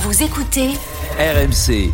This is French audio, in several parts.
Vous écoutez RMC.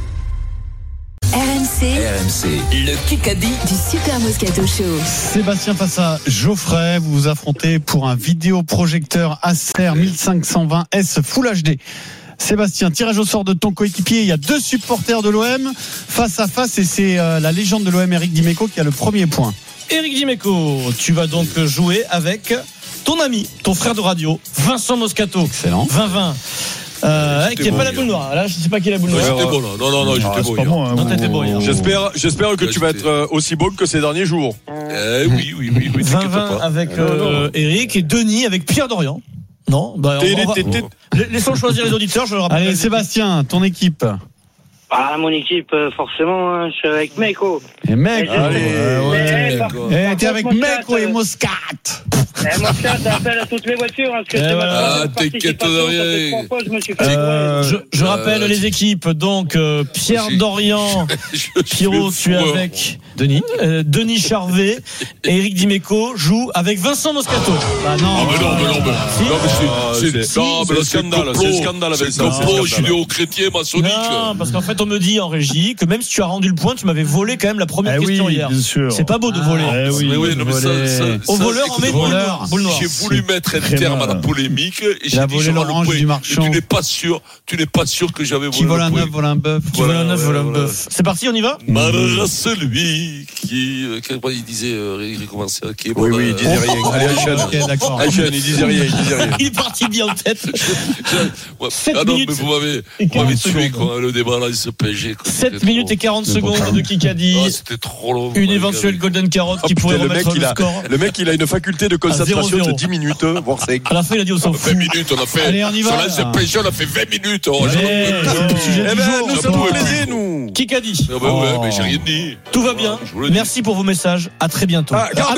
RMC, Le Kikadi du Super Moscato Show. Sébastien face à Geoffrey, vous vous affrontez pour un vidéoprojecteur Acer 1520S Full HD. Sébastien, tirage au sort de ton coéquipier. Il y a deux supporters de l'OM face à face et c'est la légende de l'OM, Eric Dimeco, qui a le premier point. Eric Dimeco, tu vas donc jouer avec ton ami, ton frère de radio, Vincent Moscato. Excellent. 20-20. Qui n'est pas la boule noire. Là, je ne sais pas qui est la boule noire. J'étais bon là. Non, j'étais bon hier. Bon, Non, t'étais bon hier. J'espère que tu vas être aussi bon que ces derniers jours. Oui. 20-20 avec Eric et Denis avec Pierre Dorian. Non, laissons choisir les auditeurs, je le rappelle. Allez, Sébastien, ton équipe. Ah, mon équipe, forcément, je suis avec Meiko. Et mec, t'es avec Moscat, Meco et Moscat. Moscat, appelle à toutes les voitures. Parce que c'est voilà. T'inquiète de rien. 3 fois, je me suis fait Je rappelle les équipes. Donc, Pierre Dorian, Pierrot, tu es avec Denis Charvet. Et Eric Dimeco joue avec Vincent Moscato. Ah non. C'est le scandale. C'est le scandale avec ça. C'est complot judéo-chrétien, maçonnique. Non, parce qu'en fait, on me dit en régie que même si tu as rendu le point, tu m'avais volé quand même la première question hier. Bien sûr. C'est pas beau de voler. Au voleur, on met boule noire. J'ai voulu mettre un terme à la polémique et j'ai dit volé l'orange du marchand. Tu n'es pas sûr que j'avais volé. Qui vole un le œuf, vole un bœuf. Qui vole un œuf, vole un bœuf. C'est parti, on y va. Malheur à celui qui il disait il commençait qui est Oui, il disait rien. Allez, enchaîne. Ok, d'accord. Enchaîne, il disait rien. Il est parti bien en tête. 7 non, minutes mais vous m'avez tué quoi, le débat là, il se PSG. 7 minutes et 40 secondes de Kikadi. C'était trop long. Une éventuelle Golden Carotte qui pourrait remettre le score. Le mec, il a une faculté de concentration 0-0. de 10 minutes, voire 5. À la fin, il a dit on s'en fout. 20 minutes, on a fait. Allez, on y va. Sur la PSG, on a fait 20 minutes. Nous, ça nous plaisait, nous. Kikadi. Mais j'ai rien dit. Tout va bien. Merci pour vos messages. À très bientôt.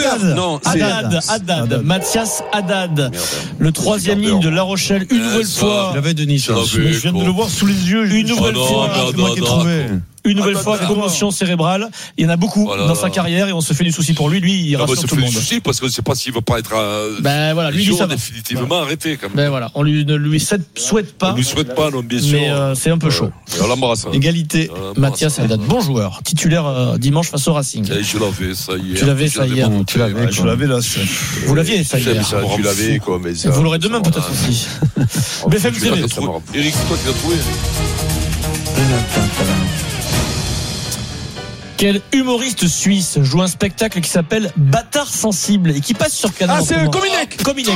Haddad. Mathias Haddad. Le troisième ligne de La Rochelle. Une nouvelle fois. J'avais Denis. Je viens de le voir sous les yeux. Une nouvelle fois. C'est moi qui ai trouvé. Une nouvelle fois, commotion cérébrale. Il y en a beaucoup dans sa carrière et on se fait du souci pour lui. Lui, il rassure tout le monde. On se fait du souci parce qu'on ne sait pas s'il ne va pas être. Lui, il va définitivement arrêté quand même. On ne lui souhaite pas. On ne lui souhaite pas, non, bien sûr. Mais c'est un peu chaud. On l'embrasse. Égalité. Mathias Haddad, bon joueur, titulaire dimanche face au Racing. Je l'avais ça hier. Tu l'avais ça hier. Je l'avais là. Vous l'aviez ça hier. Tu l'avais quoi, mais ça. Vous l'aurez demain peut-être aussi. BFM TV. Eric, c'est toi qui l'as trouvé. Quel humoriste suisse joue un spectacle qui s'appelle Bâtard sensible et qui passe sur Canal. C'est Cominec.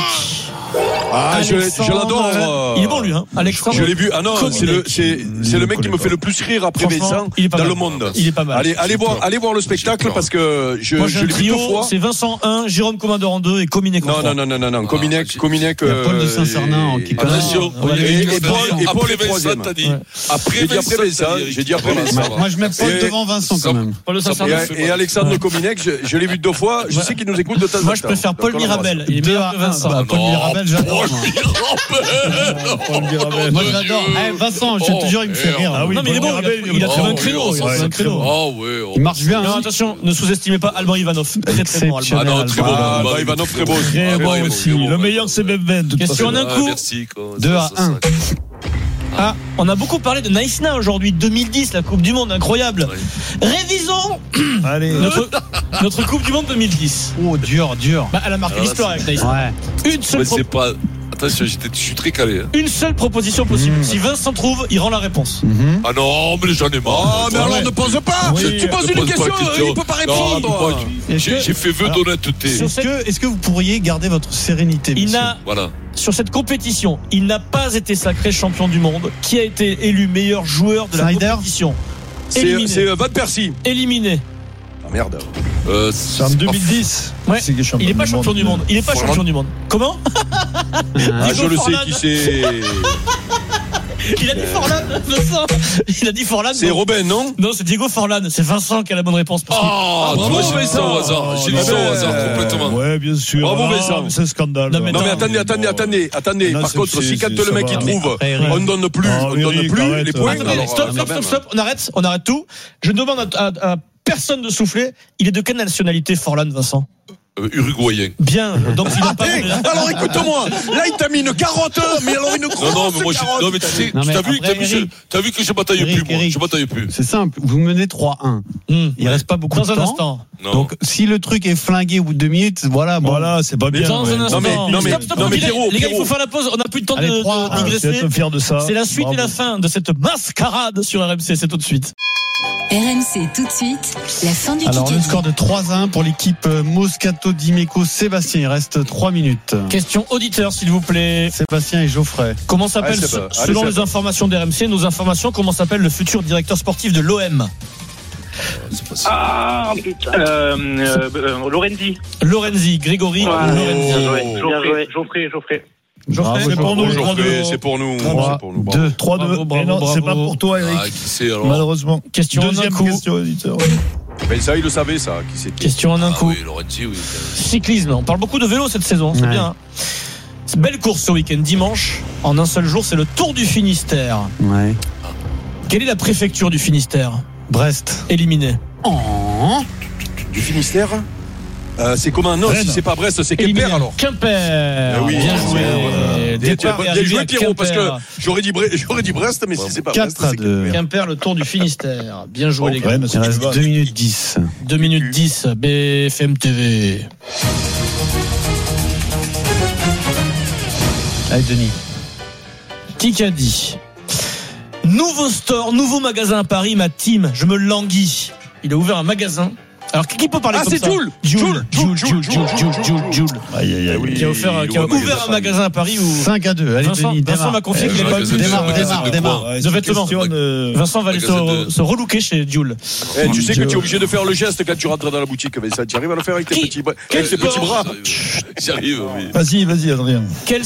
Je l'adore. Il est bon lui, hein. Alexandre. Je l'ai vu. Ah non, c'est le mec qui me fait le plus rire après Vincent dans le monde. Il est pas mal. Allez voir le spectacle parce que je l'ai vu 2 fois. C'est Vincent 1, Jérôme Commandeur en 2 et Cominec en 3. Non. Cominec. Paul de Saint-Cernin qui attention. Et Paul est troisième. Après Vincent. J'ai dit après Vincent. Moi je mets Paul devant Vincent quand même. Et Alexandre Cominec, je l'ai vu 2 fois. Je sais qu'il nous écoute de temps en temps. Moi je préfère Paul Mirabel. Il est meilleur que Vincent. Paul Mirabel, j'adore. Moi je l'adore. Vincent, je te jure, il me fait rire. Non mais il est bon. Il a trouvé un créneau. Il marche bien. Non, attention, ne sous-estimez pas Alban Ivanov. Très bon. Ah non, très bon. Ivanov, très bon. Très bon aussi. Le meilleur c'est Beben. Question en un coup. 2-1. Ah, on a beaucoup parlé de Naïsna aujourd'hui, 2010, la Coupe du Monde, incroyable. Révisons notre Coupe du Monde 2010. Oh, dur. Elle a marqué l'histoire avec Naïsna. Ouais. C'est pas. Attention, je suis très calé. Une seule proposition possible. Si Vincent trouve, il rend la réponse. Ah non, mais j'en ai marre. Mais alors ne pose pas. Tu poses une question, il peut pas répondre. J'ai fait vœu d'honnêteté. Est-ce que vous pourriez garder votre sérénité, monsieur ? Sur cette compétition, il n'a pas été sacré champion du monde. Qui a été élu meilleur joueur de la compétition ? C'est Van Persie. Éliminé. Ah merde. C'est en 2010. Ouais. Il n'est pas champion du monde. Comment ? Je le sais qui c'est. Il a dit Forlan, Vincent. Il a dit Forlan. C'est Robin, non ? Non, c'est Diego Forlan. C'est Vincent qui a la bonne réponse. Bravo, j'ai dit ça au hasard. J'ai dit ça au hasard complètement. Ouais, bien sûr. Bravo, Vincent. C'est un scandale. Non, mais attendez. Par contre, si quand le mec il trouve, on ne donne plus les points. Stop. On arrête tout. Je demande à personne de souffler. Il est de quelle nationalité, Forlan, Vincent ? Uruguayen. Bien. Donc il n'a pas. Alors écoute-moi, là il t'a mis une carotte, mais alors une grosse Non, mais moi, carotte. non, mais tu sais, Non, mais t'as vu après, que je bataille plus, moi. Eric. Je bataille plus. C'est simple, vous menez 3-1. Il reste pas beaucoup Dans de un temps. instant. Non. Donc si le truc est flingué au bout de 2 minutes, voilà. Bon. Voilà, c'est pas bien. Dans un instant. Stop, Pierrot, les gars, il faut Pierrot. faire la pause. On n'a plus le temps Allez, de 3-1. Tu vas digresser. être fier de ça. C'est la suite Bravo. et la fin de cette mascarade sur RMC. C'est tout de suite. RMC tout de suite, la fin du Alors le Kikadi. score de 3-1 pour l'équipe Moscato Dimeco Sébastien. Il reste 3 minutes. Question auditeur, s'il vous plaît. Sébastien et Geoffrey. Comment s'appelle, Allez, Seb. selon Allez, les Seb. informations d'RMC, nos informations, comment s'appelle le futur directeur sportif de l'OM? C'est facile. Ah, putain. Lorenzi. Lorenzi, Grégory Lorenzi. Bien joué. Geoffrey. Geoffrey, C'est pour nous. C'est pour nous. 3, C'est pour nous. 2. 3-2. Bravo, bravo, Et non, c'est pas bravo. pour toi, Eric. Ah, qui c'est alors? Malheureusement. Question en un Deuxième coup. question, auditeur. Ben ça, il le savait, ça. Qui c'est qui. Question en un Ah coup. oui, Lorenzi, oui. Cyclisme, on parle beaucoup de vélo cette saison, c'est Ouais. bien. C'est belle course ce week-end, dimanche. En un seul jour, c'est le Tour du Finistère. Ouais. Quelle est la préfecture du Finistère? Brest. Éliminée. Oh. Du Finistère. C'est comment? Non, Rennes. si c'est pas Brest, c'est Éliminé. Quimper alors. Quimper. Eh oui, bien joué. Départ et Bien arrivée joué à Pierrot, parce Quimper. que j'aurais dit Brest, mais si c'est pas Brest, 4-2. c'est Quimper. Quimper, le Tour du Finistère. Bien joué les gars. Rennes, si Il tu reste vas. 2 minutes 10. 2 minutes 10, BFM TV. Allez Denis. Kikadi. Nouveau store, nouveau magasin à Paris, ma team. Je me languis. Il a ouvert un magasin. Alors, qui peut parler Ah, comme c'est ça? Jules. Jules. Aïe, aïe, aïe. Qui a ouvert un magasin à Paris où 5-2. Allez Vincent Denis, démarre. m'a confié qu'il n'avait pas eu Démarre. Ouais, de c'est une vêtements. question de- Vincent va aller se relooker chez Jules. Tu sais que tu es obligé de faire le geste quand tu rentres dans la boutique. Mais ça, tu arrives à le faire avec tes Qui- petits bras. quel Avec tes petits sport bras. J'arrive, oui. Vas-y, Adrien. Quel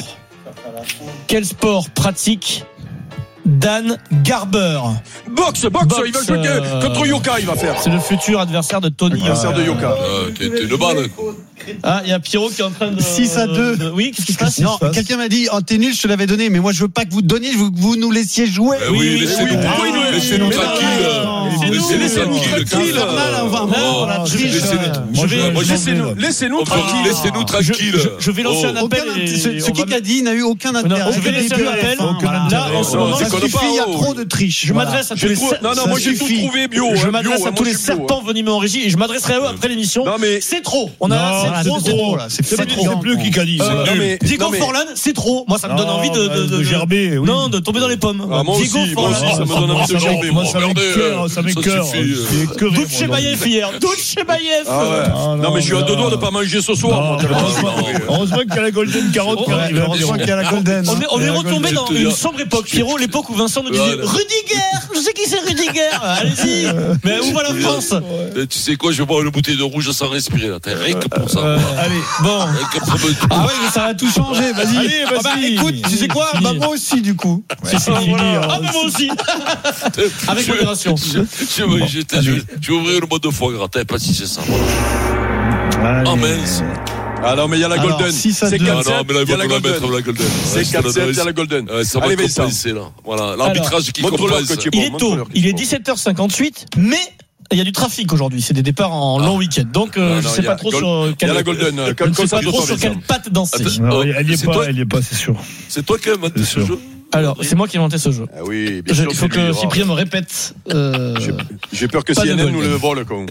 sport pratique Dan Garber? Boxe, il va jouer contre Yoka, il va faire. C'est le futur adversaire de Tony. Adversaire de Yoka. T'es une balle. Ah, il y a Pierrot qui est en train de 6-2. Oui, qu'est-ce qui se passe? Non, quelqu'un m'a dit, oh, t'es nul, je te l'avais donné, mais moi je veux pas que vous donniez, je veux que vous nous laissiez jouer. Eh oui, laissez-nous pourquoi il nous- laissez-nous Mais non, tranquilles. laissez-nous Laissez-nous tranquilles. On va pour la triche. Laissez-nous tranquille. Laissez-nous tranquilles. Je vais lancer un appel. Aucun, et ce on qui va- qu'a dit n'a eu aucun intérêt. Non, je vais laisser un appel. Là, en ce moment, ça déconne suffit, pas, il y a oh. trop de triche. Je m'adresse à tous les Non, ça moi j'ai tout suffit. trouvé bio. Je hein, m'adresse bio, à hein, tous moi, les je suis bio, serpents venimeux en régie et je m'adresserai à eux après l'émission. Non, mais- C'est trop. On Non, a c'est trop. là, c'est C'est fatigant. plus qui qu'a dit. Non, mais- Diego non, mais- Forlan, c'est trop. Moi, ça me donne envie de gerber. oui. Non, de tomber dans les pommes. Ah, moi Diego aussi, Forlan. ça me donne envie de gerber. Moi, ça Regardez, m'écoeure, ça m'écoeure. suffit. C'est écoeuré, Doute chez moi, Baïef hier. Doute chez Baïef. Ah ouais. Ah, Non, mais je suis à deux doigts de pas manger ce soir. moi, tellement je suis navré. Heureusement qu'il y a la Golden Carotte qui arrive. Heureusement qu'il y a la Golden. On est retombé dans Je te une dis- sombre époque, Pierrot, l'époque où Vincent nous disait Voilà. Rudiger. Je sais qui c'est Rudiger. Allez-y. Mais où va la France? Tu sais quoi, je vais boire une bouteille de rouge sans respirer là. T'as rien que pour ça. Allez. Bon. Rien que pour me- Ah ouais, mais ça va tout changer, vas-y. Allez, Ah bah, vas-y. écoute, tu sais quoi? Fini. Bah, moi aussi, du coup. C'est fini. Ah, mais moi aussi. Avec modération. Je vais ouvrir le mode de foie gras. T'as pas si c'est ça. Oh mince. Ah non, mais il y a la Alors, Golden. 6-2. C'est Ah 4-7, non, mais là, il y a la il va mettre Golden. la Golden. C'est 4-7, il y a la Golden. Ça va Allez, Vincent. compenser là. Voilà, l'arbitrage qui montre-leur compense. que tu es Il bon, est tôt. montre-leur que tu Il es est bon. 17h58, mais il y a du trafic aujourd'hui. C'est des départs en long week-end. Donc, je non, sais il y pas a trop Gold- sur Il y a quelle. la Golden. Je ne sais pas Concentre-toi, trop sur Vincent. quelle patte danser. Attends. Non, elle y C'est est toi- pas, elle y est pas, c'est sûr. C'est toi qui as inventé C'est ce sûr. jeu. Alors, c'est moi qui ai inventé ce jeu. Ah oui, bien sûr. Il faut c'est lui, que oh. Cyprien me répète. J'ai peur que Pas de CNN nous Golden. le vole, con.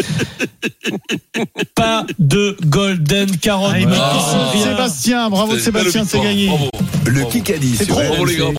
Pas de Golden Carotte. Allez, Merci, bravo, Cyprien. Sébastien, bravo C'était une Sébastien, belle c'est victoire. gagné. Bravo. Le Kikadi C'est sur trop. Bravo les RMC. gars.